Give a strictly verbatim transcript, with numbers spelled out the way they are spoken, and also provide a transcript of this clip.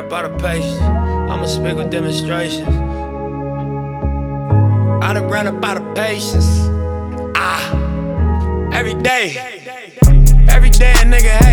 rap out of patience. I'ma speak with demonstrations. I done ran up out of patience. Ah, every day, every day a nigga